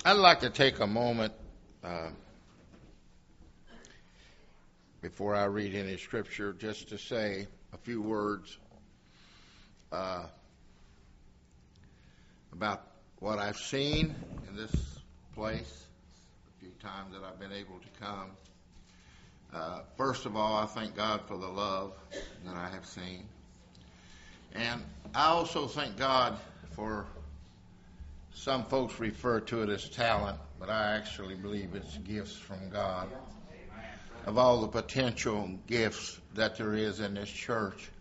I'd like to take a moment before I read any scripture just to say a few words about what I've seen in this place, a few times that I've been able to come. First of all, I thank God for the love that I have seen. And I also thank God for, some folks refer to it as talent, but I actually believe it's gifts from God. Of all the potential gifts that there is in this church.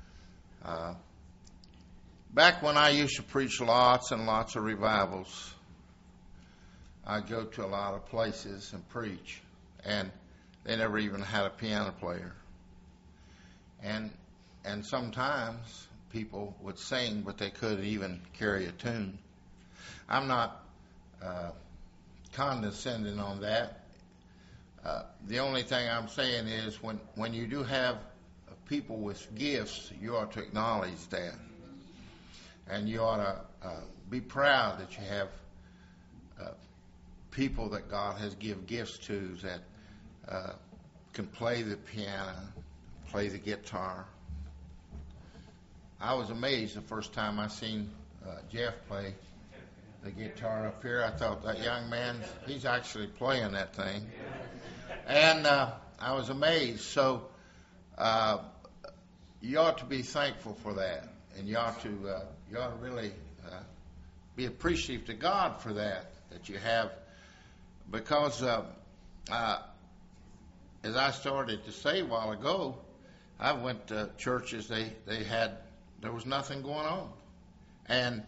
Back when I used to preach lots and lots of revivals, I'd go to a lot of places and preach, and they never even had a piano player. And sometimes people would sing, but they couldn't even carry a tune. I'm not condescending on that. The only thing I'm saying is when you do have people with gifts, you ought to acknowledge that. And you ought to be proud that you have people that God has given gifts to that can play the piano, play the guitar. I was amazed the first time I seen Jeff play the guitar up here. I thought, that young man, he's actually playing that thing. And I was amazed. So you ought to be thankful for that, and you ought to really be appreciative to God for that you have, because as I started to say a while ago, I went to churches there was nothing going on, and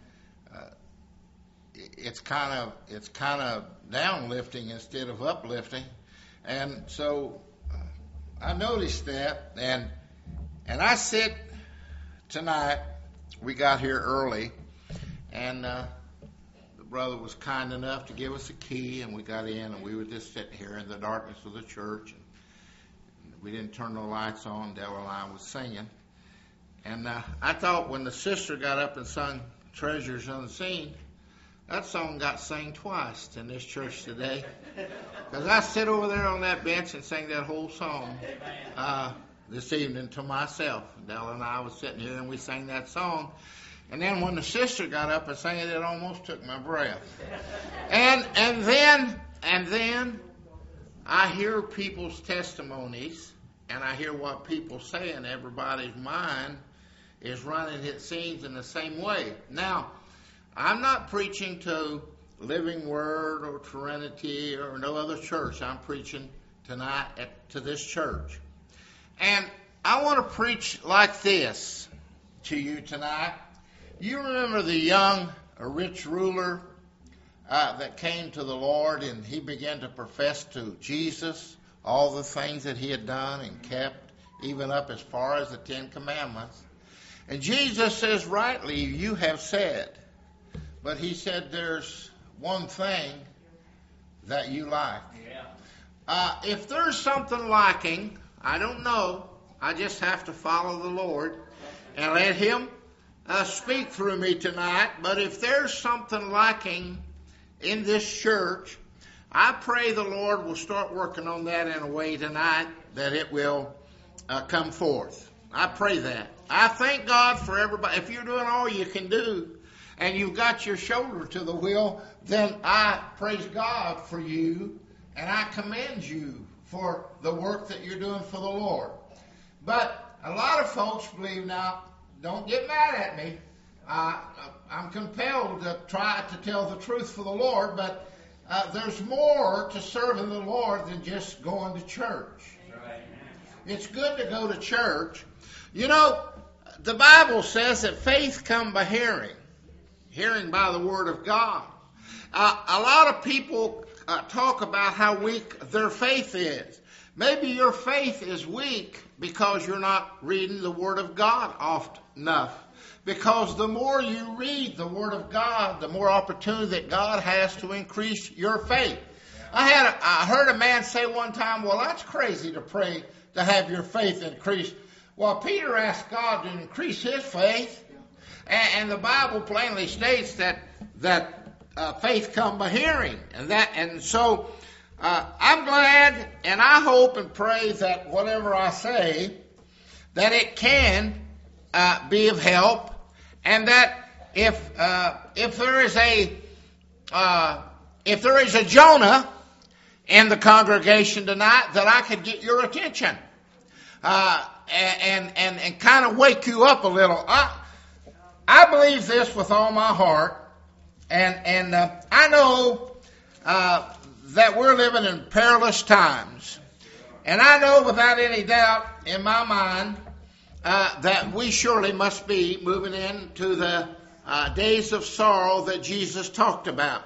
it's kind of downlifting instead of uplifting. And so I noticed that, and I sit tonight. We got here early, and the brother was kind enough to give us a key, and we got in, and we were just sitting here in the darkness of the church. And we didn't turn the lights on. Della and I was singing, and I thought when the sister got up and sung "Treasures Unseen," that song got sang twice in this church today. Because I sit over there on that bench and sang that whole song this evening to myself. Della and I was sitting here and we sang that song. And then when the sister got up and sang it, it almost took my breath. And then I hear people's testimonies, and I hear what people say, and everybody's mind is running, it seems, in the same way. Now, I'm not preaching to Living Word or Trinity or no other church. I'm preaching tonight to this church. And I want to preach like this to you tonight. You remember the young, rich ruler that came to the Lord, and he began to profess to Jesus all the things that he had done and kept, even up as far as the Ten Commandments. And Jesus says, rightly, you have said. But he said, there's one thing that you lack. If there's something lacking, I don't know. I just have to follow the Lord and let him speak through me tonight. But if there's something lacking in this church, I pray the Lord will start working on that in a way tonight that it will come forth. I pray that. I thank God for everybody. If you're doing all you can do, and you've got your shoulder to the wheel, then I praise God for you, and I commend you for the work that you're doing for the Lord. But a lot of folks believe, now, don't get mad at me. I'm compelled to try to tell the truth for the Lord, but there's more to serving the Lord than just going to church. It's good to go to church. You know, the Bible says that faith comes by hearing by the Word of God. A lot of people talk about how weak their faith is. Maybe your faith is weak because you're not reading the Word of God often enough. Because the more you read the Word of God, the more opportunity that God has to increase your faith. I heard a man say one time, well, that's crazy to pray to have your faith increase. Well, Peter asked God to increase his faith. And the Bible plainly states that faith come by hearing, and so I'm glad, and I hope and pray that whatever I say, that it can be of help, and that if there is a Jonah in the congregation tonight, that I could get your attention and kind of wake you up a little. I believe this with all my heart, and I know that we're living in perilous times, and I know without any doubt in my mind that we surely must be moving into the days of sorrow that Jesus talked about.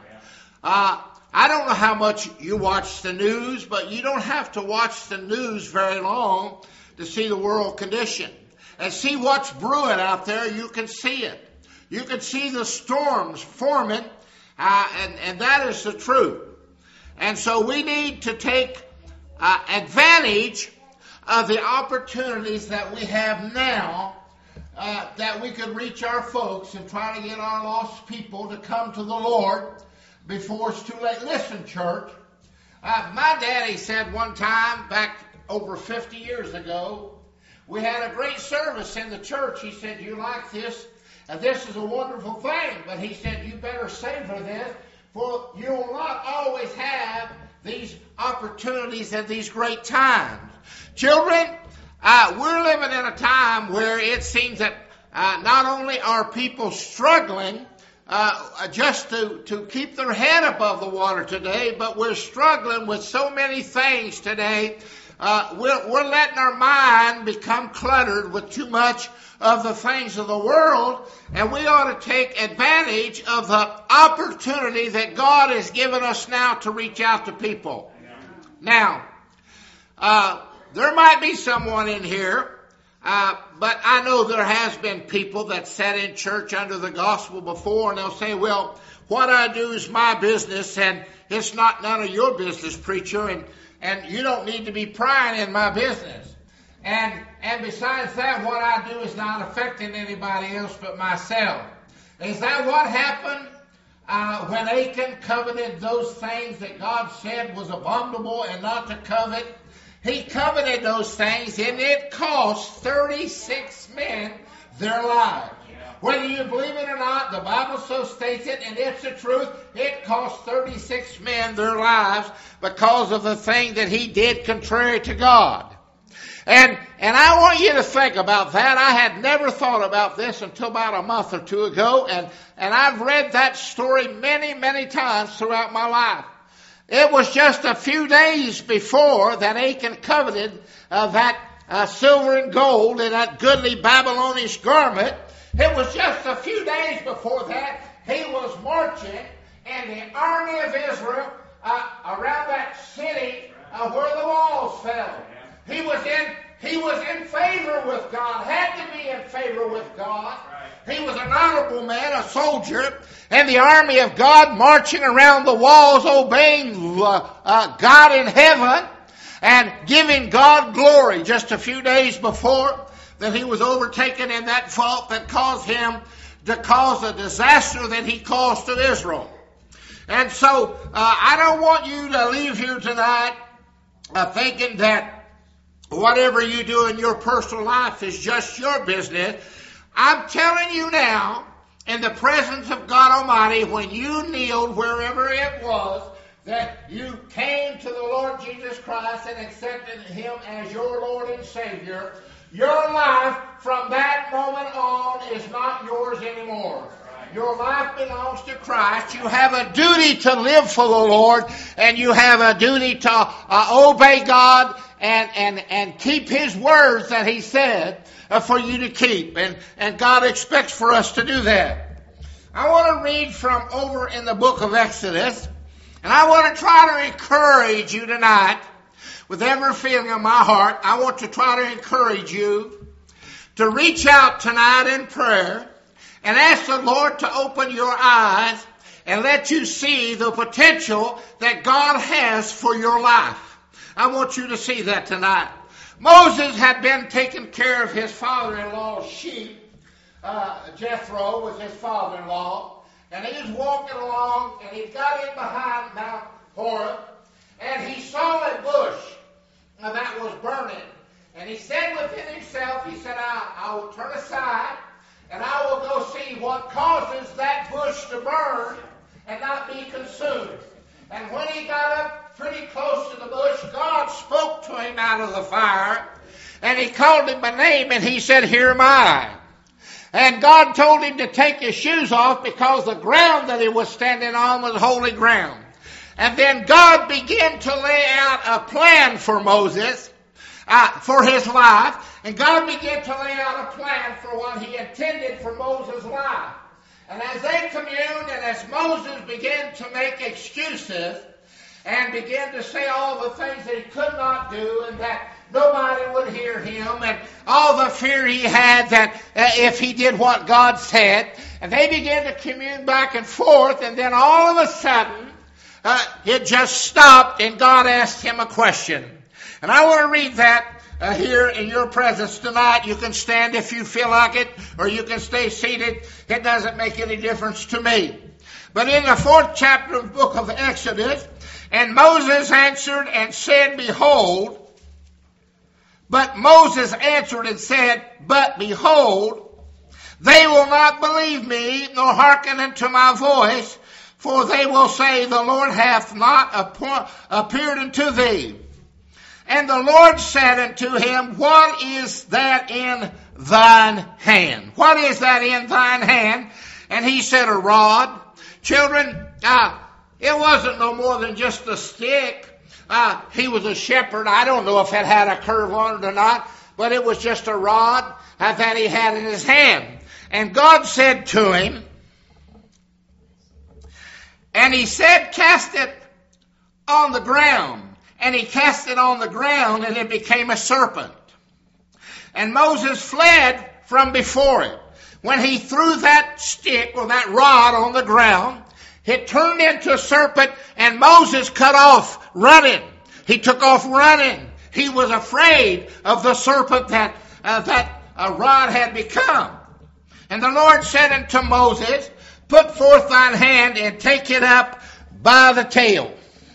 I don't know how much you watch the news, but you don't have to watch the news very long to see the world condition and see what's brewing out there. You can see it. You can see the storms forming, and that is the truth. And so we need to take advantage of the opportunities that we have now, that we could reach our folks and try to get our lost people to come to the Lord before it's too late. Listen, church, my daddy said one time back over 50 years ago, we had a great service in the church. He said, "You like this? And this is a wonderful thing." But he said, "You better savor this, for you will not always have these opportunities at these great times." Children, we're living in a time where it seems that not only are people struggling just to keep their head above the water today, but we're struggling with so many things today. We're letting our mind become cluttered with too much of the things of the world, and we ought to take advantage of the opportunity that God has given us now to reach out to people. Now, there might be someone in here, but I know there has been people that sat in church under the gospel before, and they'll say, "Well, what I do is my business, and it's not none of your business, preacher, and you don't need to be prying in my business. And besides that, what I do is not affecting anybody else but myself." Is that what happened when Achan coveted those things that God said was abominable and not to covet? He coveted those things, and it cost 36 men their lives. Whether you believe it or not, the Bible so states it, and it's the truth. It cost 36 men their lives because of the thing that he did contrary to God. And I want you to think about that. I had never thought about this until about a month or two ago, and I've read that story many, many times throughout my life. It was just a few days before that Achan coveted that silver and gold and that goodly Babylonish garment. It was just a few days before that he was marching in the army of Israel around that city where the walls fell. He was in favor with God, had to be in favor with God. He was an honorable man, a soldier, and the army of God marching around the walls, obeying God in heaven and giving God glory. Just a few days before that he was overtaken in that fault that caused him to cause a disaster that he caused to Israel. And so I don't want you to leave here tonight thinking that whatever you do in your personal life is just your business. I'm telling you now, in the presence of God Almighty, when you kneeled wherever it was, that you came to the Lord Jesus Christ and accepted Him as your Lord and Savior, your life from that moment on is not yours anymore. Your life belongs to Christ. You have a duty to live for the Lord, and you have a duty to obey God and keep His words that He said for you to keep. And God expects for us to do that. I want to read from over in the book of Exodus, and I want to try to encourage you tonight with every feeling of my heart. I want to try to encourage you to reach out tonight in prayer and ask the Lord to open your eyes and let you see the potential that God has for your life. I want you to see that tonight. Moses had been taking care of his father-in-law's sheep. Jethro was his father-in-law. and he was walking along, and he got in behind Mount Horeb, and he saw a bush that was burning. And he said within himself, he said, I will turn aside, and I will go see what causes that bush to burn and not be consumed. And when he got up pretty close to the bush, God spoke to him out of the fire, and he called him by name, and he said, "Here am I." And God told him to take his shoes off because the ground that he was standing on was holy ground. And then God began to lay out a plan for Moses, for his life. And God began to lay out a plan for what he intended for Moses' life. And as they communed and as Moses began to make excuses and began to say all the things that he could not do and that nobody would hear him and all the fear he had that if he did what God said, and they began to commune back and forth, and then all of a sudden it just stopped and God asked him a question. And I want to read that here in your presence tonight. You can stand if you feel like it, or you can stay seated. It doesn't make any difference to me. But in the 4th chapter of the book of Exodus, and Moses answered and said, "Behold," but Moses answered and said, "But behold, they will not believe me, nor hearken unto my voice, for they will say, the Lord hath not appeared unto thee." And the Lord said unto him, "What is that in thine hand?" What is that in thine hand? And he said, "A rod." Children, it wasn't no more than just a stick. He was a shepherd. I don't know if it had a curve on it or not, but it was just a rod that he had in his hand. And God said to him, and he said, "Cast it on the ground." And he cast it on the ground, and it became a serpent. And Moses fled from before it. When he threw that stick or that rod on the ground, it turned into a serpent, and Moses cut off running. He took off running. He was afraid of the serpent that a rod had become. And the Lord said unto Moses, "Put forth thine hand and take it up by the tail."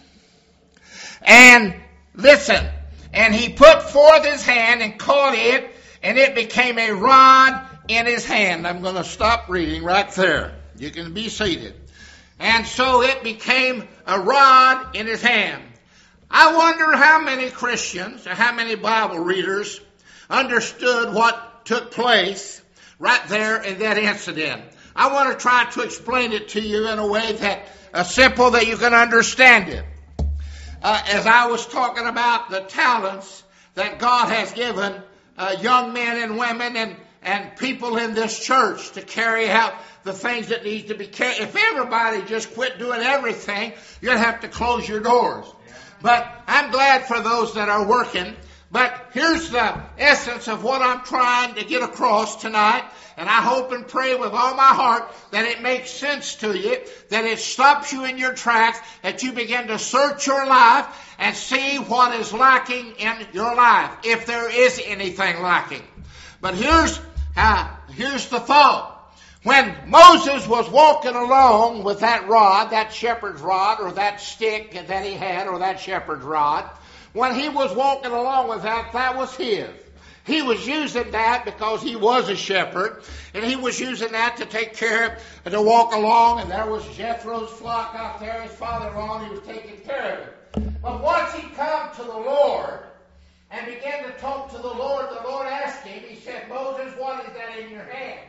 And listen, and he put forth his hand and caught it, and it became a rod in his hand. I'm going to stop reading right there. You can be seated. And so it became a rod in his hand. I wonder how many Christians, or how many Bible readers understood what took place right there in that incident. I want to try to explain it to you in a way that simple that you can understand it. As I was talking about the talents that God has given young men and women and people in this church to carry out the things that need to be carried. If everybody just quit doing everything, you'd have to close your doors. But I'm glad for those that are working. But here's the essence of what I'm trying to get across tonight. And I hope and pray with all my heart that it makes sense to you, that it stops you in your tracks, that you begin to search your life and see what is lacking in your life, if there is anything lacking. But here's the thought. When Moses was walking along with that rod, that shepherd's rod, or that stick that he had, or that shepherd's rod, when he was walking along with that, that was his. He was using that because he was a shepherd, and he was using that to take care of, to walk along, and there was Jethro's flock out there, his father-in-law, and he was taking care of it. But once he come to the Lord and began to talk to the Lord asked him, he said, "Moses, what is that in your hand?"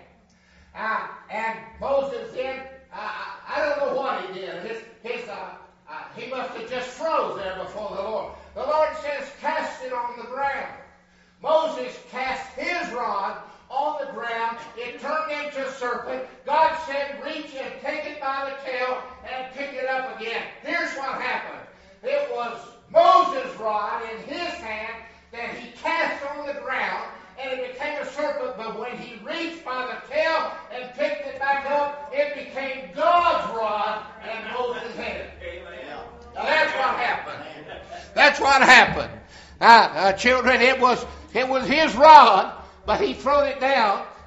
And Moses then, I don't know what he did. He must have just froze there before the Lord. The Lord says, "Cast it on the ground." Moses cast his rod on the ground. It turned into a serpent. God said, "Reach and take it by the tail and pick it up again." Here's what happened. It was Moses' rod in his hand that he cast on the ground, and it became a serpent. But when he reached by the tail and picked it back up, it became God's rod in Moses' hand. Now that's what happened. That's what happened. Children, it was his rod, but he threw it down,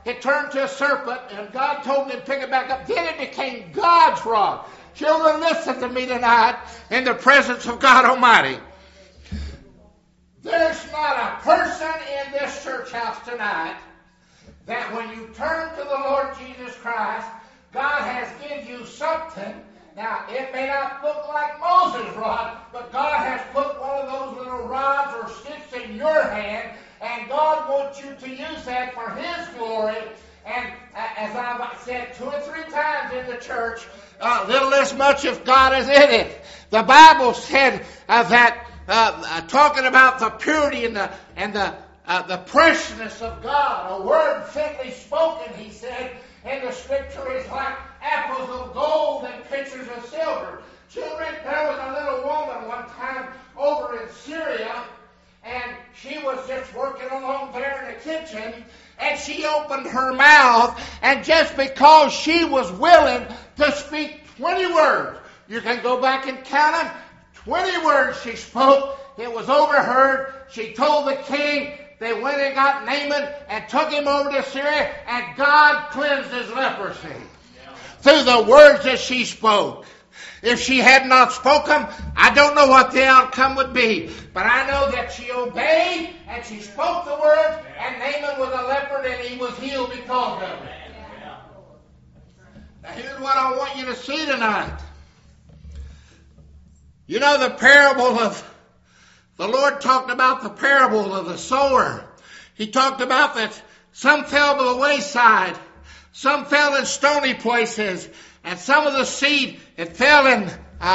it turned to a serpent, and God told him to pick it back up. Then it became God's rod. Children, listen to me tonight in the presence of God Almighty. There's not a person in this church house tonight that when you turn to the Lord Jesus Christ, God has given you something. Now, it may not look like Moses' rod, but God has put one of those little rods or sticks in your hand, and God wants you to use that for His glory. And as I've said 2 or 3 times in the church, little as much if God is in it. The Bible said that talking about the purity and the preciousness of God, a word fitly spoken, he said, in the Scripture is like apples of gold and pitchers of silver. Children, there was a little woman one time over in Syria, and she was just working along there in the kitchen, and she opened her mouth, and just because she was willing to speak 20 words, you can go back and count them, 20 words she spoke, it was overheard. She told the king. They went and got Naaman and took him over to Syria, and God cleansed his leprosy through the words that she spoke. If she had not spoken, I don't know what the outcome would be. But I know that she obeyed and she spoke the words, and Naaman was a leper and he was healed because of it. Now here's what I want you to see tonight. You know the parable of, the Lord talked about the parable of the sower. He talked about that some fell to the wayside, some fell in stony places, and some of the seed, it fell in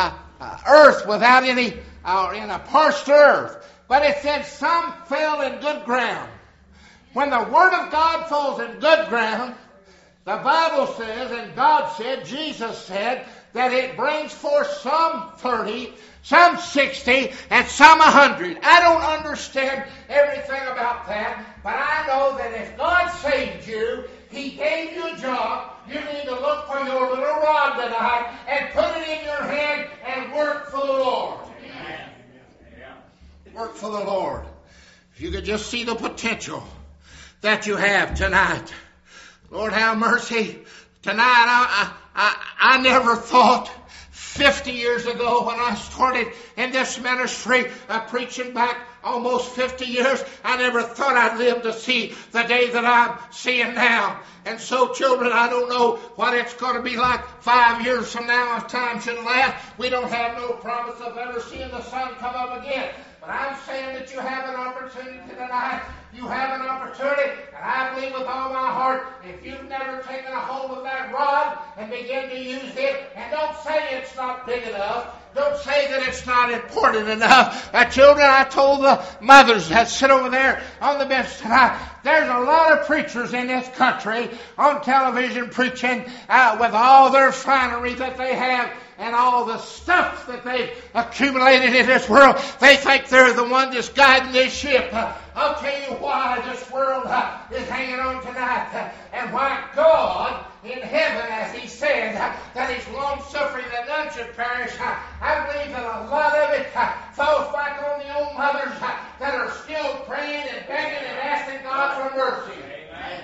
earth without any, in a parched earth. But it said some fell in good ground. When the Word of God falls in good ground, the Bible says, and God said, Jesus said, that it brings forth some 30, some 60, and some 100. I don't understand everything about that, but I know that if God saved you, He gave you a job, you need to look for your little rod tonight and put it in your hand and work for the Lord. Amen. Work for the Lord. If you could just see the potential that you have tonight. Lord, have mercy. Tonight, I never thought 50 years ago when I started in this ministry, preaching back almost 50 years, I never thought I'd live to see the day that I'm seeing now. And so, children, I don't know what it's going to be like 5 years from now if time should last. We don't have no promise of ever seeing the sun come up again. But I'm saying that you have an opportunity tonight. You have an opportunity, and I believe with all my heart, if you've never taken a hold of that rod and begin to use it, and don't say it's not big enough, don't say that it's not important enough. Children, I told the mothers that sit over there on the bench tonight, there's a lot of preachers in this country on television preaching with all their finery that they have and all the stuff that they've accumulated in this world. They think they're the one that's guiding this ship. I'll tell you why this world is hanging on tonight, and why God in heaven, as He said, that He's long-suffering that none should perish. I believe that a lot of it falls back on the old mothers that are still praying and begging and asking God for mercy. Amen.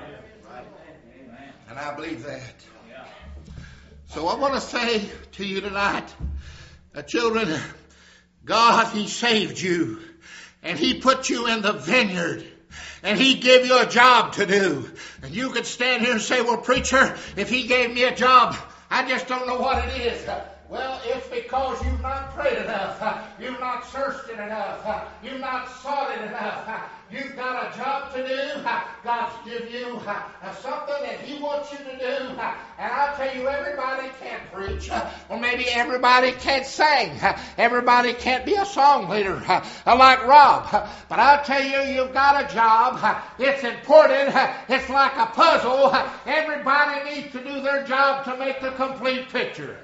And I believe that. So I want to say to you tonight, children, God, He saved you, and He put you in the vineyard, and He gave you a job to do. And you could stand here and say, well, preacher, if He gave me a job, I just don't know what it is. Well, it's because you've not prayed enough. You've not searched it enough. You've not sought it enough. You've got a job to do. God's given you something that He wants you to do. And I'll tell you, everybody can't preach. Or maybe everybody can't sing. Everybody can't be a song leader like Rob. But I'll tell you, you've got a job. It's important. It's like a puzzle. Everybody needs to do their job to make the complete picture.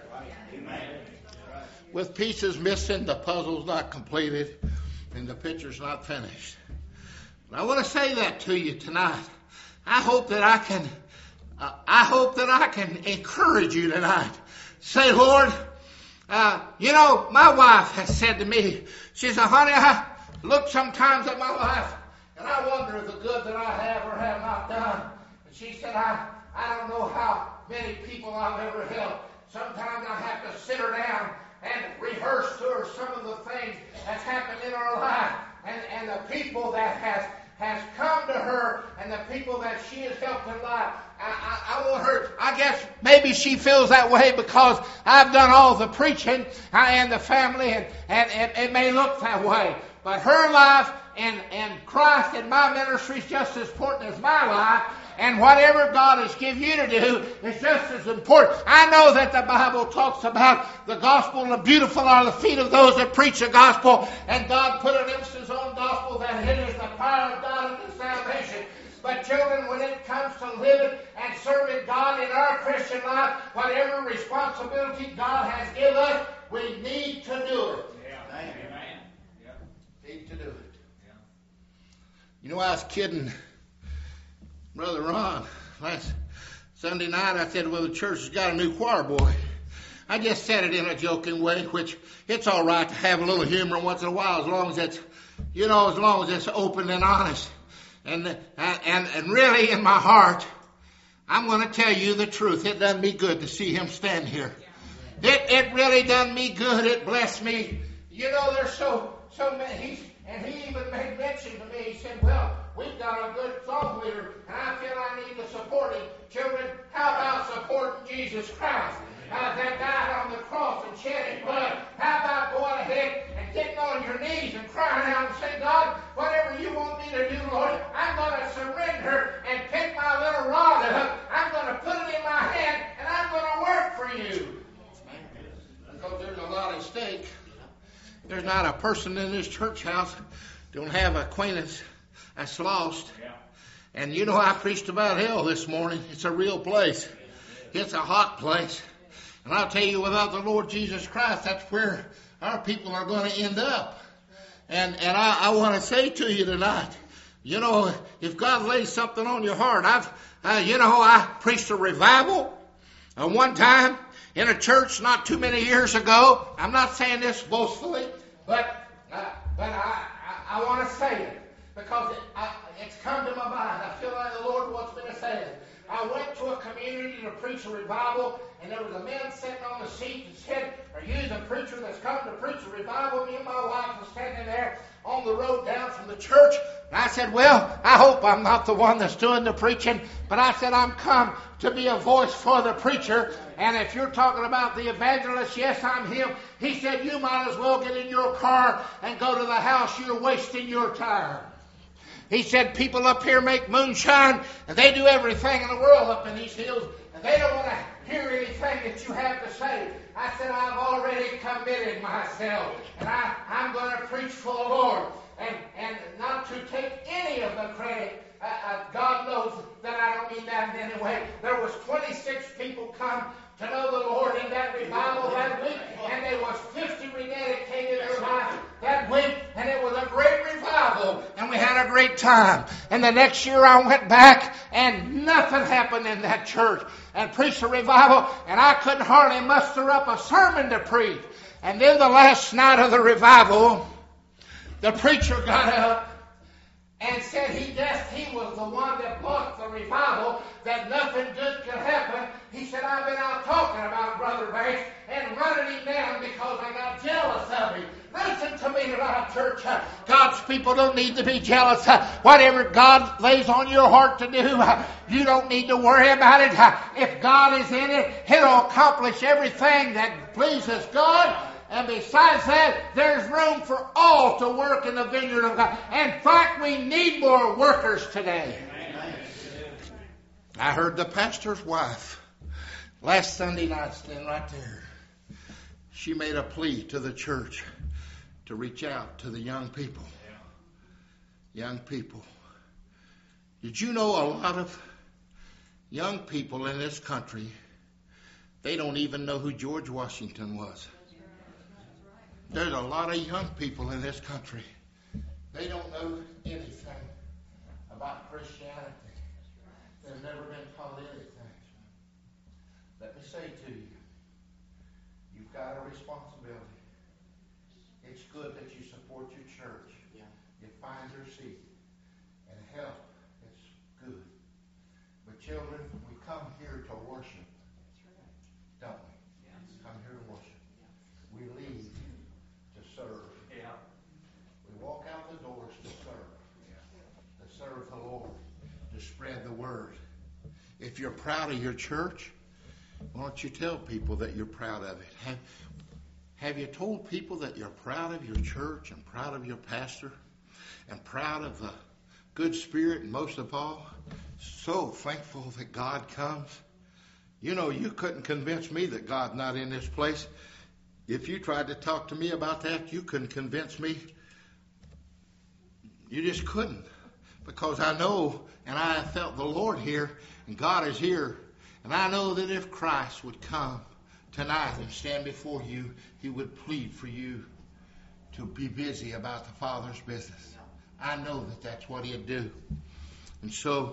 With pieces missing, the puzzle's not completed, and the picture's not finished. And I want to say that to you tonight. I hope that I can encourage you tonight. Say, Lord, my wife has said to me, she said, honey, I look sometimes at my life, and I wonder the good that I have or have not done. And she said, I don't know how many people I've ever helped. Sometimes I have to sit her down and rehearse to her some of the things that's happened in her life and the people that has come to her and the people that she has helped in life. I want her, I guess maybe she feels that way because I've done all the preaching and the family and it may look that way. But her life and Christ and my ministry is just as important as my life. And whatever God has given you to do is just as important. I know that the Bible talks about the gospel and the beautiful are the feet of those that preach the gospel. And God put an emphasis on gospel that it is the power of God unto salvation. But children, when it comes to living and serving God in our Christian life, whatever responsibility God has given us, we need to do it. Yeah. Amen. Need to do it. Yeah. You know, I was kidding Brother Ron last Sunday night. I said, well, the church has got a new choir boy. I just said it in a joking way, which it's all right to have a little humor once in a while, as long as it's, as long as it's open and honest. And really in my heart, I'm going to tell you the truth. It done me good to see him stand here. It really done me good. It blessed me. There's so many. And he even made mention to me. He said, well, we've got a good song leader, and I feel I need to support him. Children, how about supporting Jesus Christ? That died on the cross and shed his blood. How about going ahead and getting on your knees and crying out and saying, God, whatever you want me to do, Lord, I'm going to surrender and pick my little rod up. I'm going to put it in my hand, and I'm going to work for you. Because there's a lot at stake. There's not a person in this church house don't have acquaintance that's lost. Yeah. And I preached about hell this morning. It's a real place. It's a hot place. And I'll tell you, without the Lord Jesus Christ, that's where our people are going to end up. And I want to say to you tonight, if God lays something on your heart, I preached a revival one time in a church not too many years ago. I'm not saying this boastfully, but I want to say it because it's come to my mind. I feel like the Lord wants me to say it. I went to a community to preach a revival, and there was a man sitting on the seat and said, are you the preacher that's come to preach a revival? Me and my wife was standing there on the road down from the church. And I said, well, I hope I'm not the one that's doing the preaching, but I said, I'm come to be a voice for the preacher. And if you're talking about the evangelist, yes, I'm him. He said, you might as well get in your car and go to the house. You're wasting your time. He said, people up here make moonshine, and they do everything in the world up in these hills, and they don't want to hear anything that you have to say. I said, I've already committed myself, and I'm going to preach for the Lord, and not to take any of the credit. God knows that I don't mean that in any way. There was 26 people come to know the Lord in that revival that week, and there was 50 rededicated their life that week, and it was a great revival, and we had a great time. And the next year I went back, and nothing happened in that church, and preached a revival, and I couldn't hardly muster up a sermon to preach. And then the last night of the revival, the preacher got up and said he guessed he was the one that blocked the revival, that nothing good could happen. He said, I've been out talking about Brother Banks and running him down because I got jealous of him. Listen to me tonight, church. God's people don't need to be jealous. Whatever God lays on your heart to do, you don't need to worry about it. If God is in it, He'll accomplish everything that pleases God. And besides that, there's room for all to work in the vineyard of God. In fact, we need more workers today. Amen. I heard the pastor's wife last Sunday night standing right there. She made a plea to the church to reach out to the young people. Young people. Did you know a lot of young people in this country, they don't even know who George Washington was? There's a lot of young people in this country. They don't know anything about Christianity. They've never been taught anything. Let me say to you, you've got a responsibility. It's good that you support your church. You find your seat and help. It's good. But Children, we come here to worship, don't we? Come here to worship. We leave to serve. We walk out the doors to serve the Lord, to spread the word. If you're proud of your church, why don't you tell people that you're proud of it? Have you told people that you're proud of your church and proud of your pastor and proud of the good spirit, and most of all, so thankful that God comes? You know, you couldn't convince me that God's not in this place. If you tried to talk to me about that, you couldn't convince me. You just couldn't. Because I know, and I felt the Lord here, and God is here. And I know that if Christ would come tonight and stand before you, He would plead for you to be busy about the Father's business. I know that that's what He'd do. And so,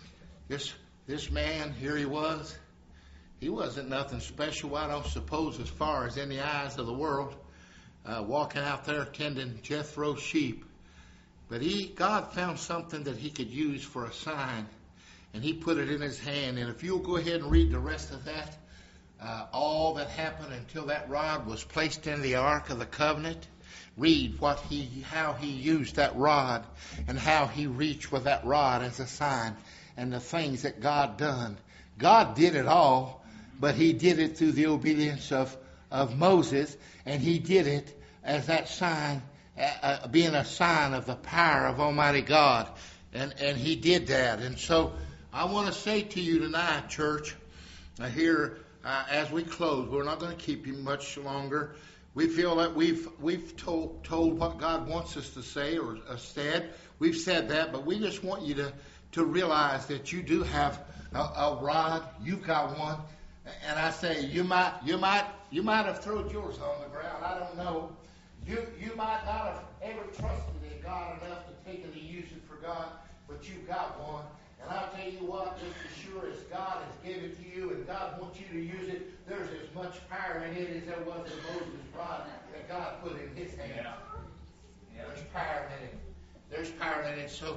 this man, here he was. He wasn't nothing special, I don't suppose, as far as in the eyes of the world, walking out there tending Jethro's sheep. But God found something that He could use for a sign, and He put it in his hand. And if you'll go ahead and read the rest of that, all that happened until that rod was placed in the Ark of the Covenant, read how He used that rod and how He reached with that rod as a sign, and the things that God done. God did it all, but He did it through the obedience of Moses, and He did it as that sign, being a sign of the power of Almighty God. And He did that. And so I want to say to you tonight, church, here as we close, we're not going to keep you much longer. We feel that we've told what God wants us to say or said. We've said that, but we just want you to realize that you do have a rod. You've got one. And I say you might have thrown yours on the ground. I don't know. You might not have ever trusted in God enough to take it and use it for God, but you've got one. And I'll tell you what, just as sure as God has given it to you and God wants you to use it, there's as much power in it as there was in Moses' rod that God put in his hand. Yeah. There's power in it. There's power in it. So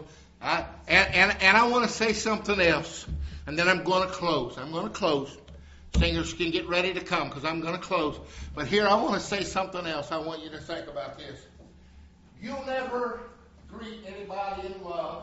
I want to say something else, and then I'm going to close. Singers can get ready to come because I'm going to close. But here I want to say something else. I want you to think about this. You'll never greet anybody in love.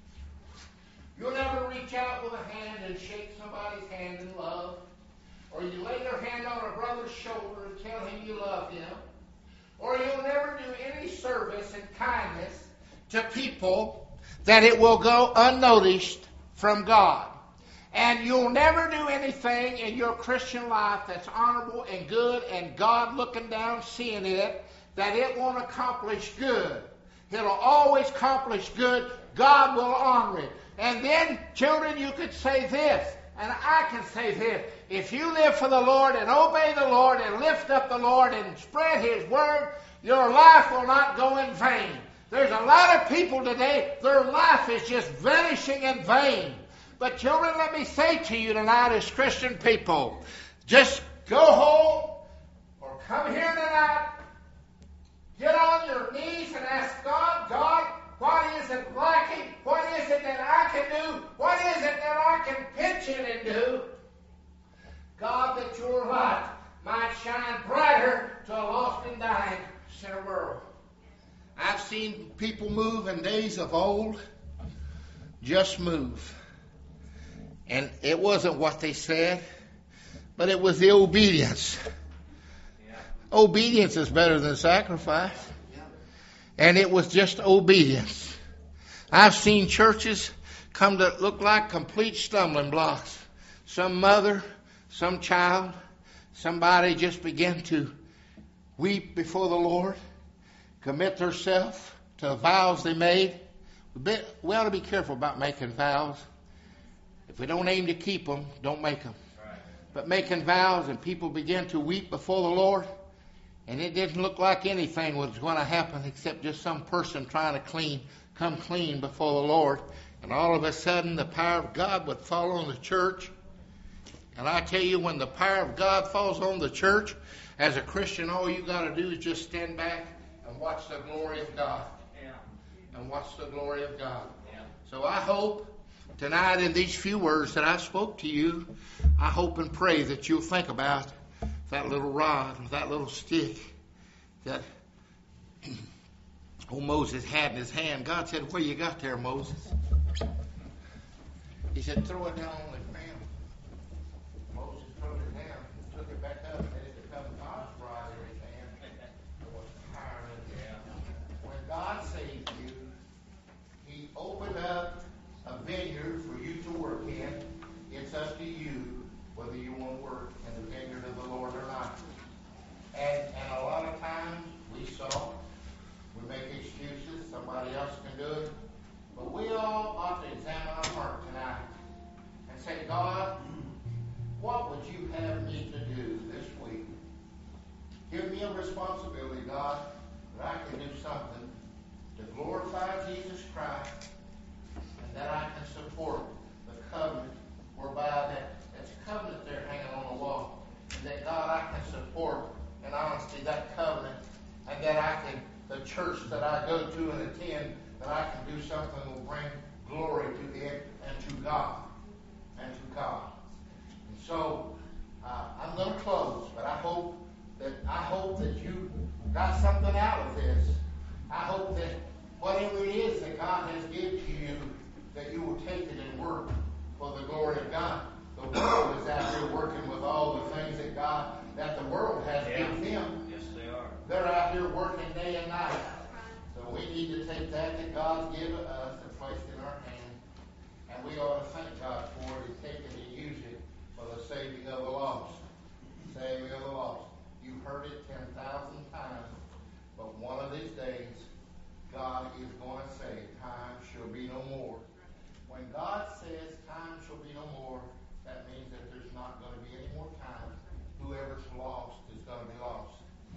You'll never reach out with a hand and shake somebody's hand in love. Or you lay your hand on a brother's shoulder and tell him you love him. Or you'll never do any service and kindness to people that it will go unnoticed from God. And you'll never do anything in your Christian life that's honorable and good and God looking down seeing it, that it won't accomplish good. It'll always accomplish good. God will honor it. And then, children, you could say this, and I can say this. If you live for the Lord and obey the Lord and lift up the Lord and spread His word, your life will not go in vain. There's a lot of people today, their life is just vanishing in vain. But children, let me say to you tonight as Christian people, just go home or come here tonight, get on your knees and ask God, what is it lacking? What is it that I can do? What is it that I can pitch in and do? God, that your light might shine brighter to a lost and dying sinner world. I've seen people move in days of old, just move. And it wasn't what they said, but it was the obedience. Yeah. Obedience is better than sacrifice. Yeah. And it was just obedience. I've seen churches come to look like complete stumbling blocks. Some mother, some child, somebody just began to weep before the Lord, commit themselves to vows they made. We ought to be careful about making vows. If we don't aim to keep them, don't make them. Right. But making vows and people begin to weep before the Lord, and it didn't look like anything was going to happen except just some person trying to come clean before the Lord. And all of a sudden, the power of God would fall on the church. And I tell you, when the power of God falls on the church, as a Christian, all you got to do is just stand back and watch the glory of God. Yeah. And watch the glory of God. Yeah. So I hope tonight in these few words that I spoke to you, I hope and pray that you'll think about that little rod or that little stick that old Moses had in his hand. God said, "What you got there, Moses?" He said, "Throw it down on the ground." Moses threw it down, took it back up, and it became God's rod in his hand. It was higher than him. When God saved you, He opened up a vineyard for you to work in. It's up to you whether you want to work in the vineyard of the Lord or not. And a lot of times we make excuses. Somebody else can do it. But we all ought to examine our heart tonight and say, "God, what would you have me to do this week? Give me a responsibility, God, that I can do something to glorify Jesus Christ and that I can support the covenant whereby that's a covenant there hanging on the wall. And that, God, I can support in honesty that covenant and that I can, the church that I go to and attend, that I can do something that will bring glory to it and to God. And to God." And so I'm going to close, but I hope that you got something out of this. I hope that whatever it is that God has given to you, that you will take it and work for the glory of God. The world is out here working with all the things that the world has given them. Yes, they are. They're out here working day and night. So we need to take that God's given us and placed in our hand, and we ought to thank God for it and take it and use it for the saving of the lost. Saving of the lost. You've heard it 10,000 times, but one of these days, God is going to say, "Time shall be no more." When God says time shall be no more, that means that there's not going to be any more time. Whoever's lost is going to be lost.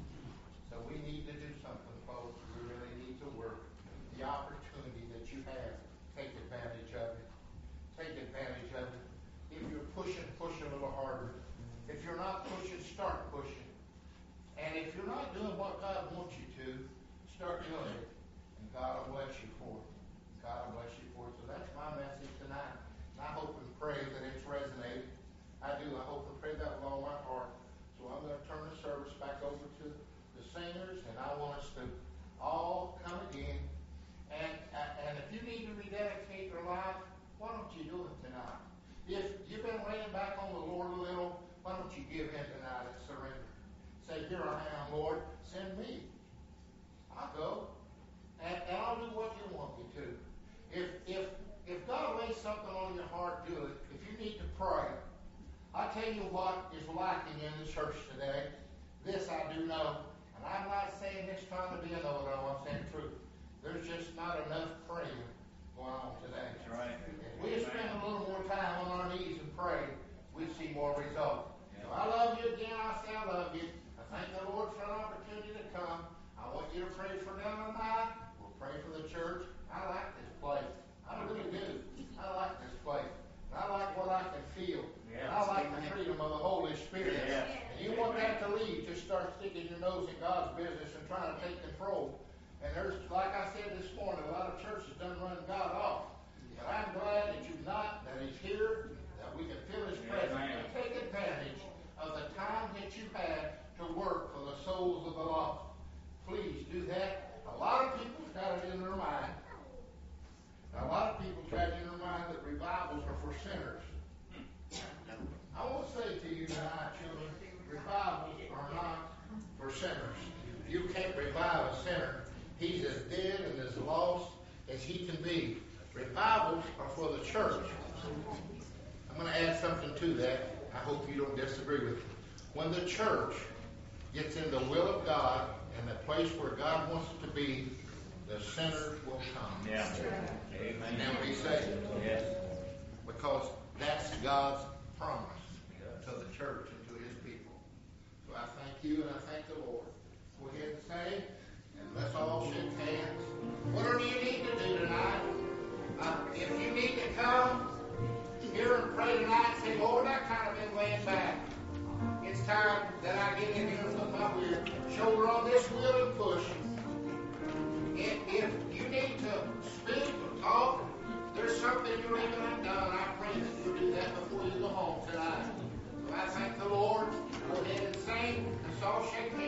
So we need to do something, folks. We really need to work. The opportunity that you have, take advantage of it. Take advantage of it. If you're pushing, push a little harder. If you're not pushing, start pushing. And if you're not doing what God wants you to, start doing it. And God will bless you for it. God will bless you for it. So that's my message tonight. And I hope and pray that it's resonated. I do. I hope and pray that with all my heart. So I'm going to turn the service back over to the singers, and I want us to all come again. And if you need to rededicate your life, why don't you do it tonight? If you've been laying back on the Lord a little, why don't you give in tonight and surrender? Say, "Here I am, Lord. Send me. I'll go. And I'll do what you want me to." If God lays something on your heart, do it. If you need to pray, I tell you what is lacking in the church today. This I do know, and I'm not saying this trying to be a know-it-all. I'm saying the truth. There's just not enough praying going on today. That's right. If we spend a little more time on our knees and pray, we'd see more results. So I love you again. I say I love you. I thank the Lord for an opportunity to come. I want you to pray for them tonight. We'll pray for the church. I like this place. I really do. I like this place. And I like what I can feel. And I like the freedom of the Holy Spirit. Yeah. And you want that to leave, just start sticking your nose in God's business and trying to take control. And there's, like I said this morning, a lot of churches done run God off. But I'm glad that you've not, that He's here, that we can feel His presence. And take advantage of the time that you had to work for the souls of the lost. Please do that. A lot of people's got it in their mind. A lot of people's got it in their mind that revivals are for sinners. I want to say to you tonight, children, revivals are not for sinners. You can't revive a sinner. He's as dead and as lost as he can be. Revivals are for the church. I'm going to add something to that. I hope you don't disagree with me. When the church gets in the will of God and the place where God wants it to be, the sinners will come. Yeah. Amen. And be saved. Yes. Because that's God's promise to the church and to His people. So I thank you and I thank the Lord. Go ahead and sing, and let's all shake hands. Whatever you need to do tonight, if you need to come here and pray tonight, say, "Lord, I kind of been laying back. It's time that I get in here and put my shoulder on this wheel and push." If you need to speak or talk, there's something you even have done, I pray that you'll do that before you go home tonight. So I thank the Lord. Go ahead and sing. Let's all shake hands.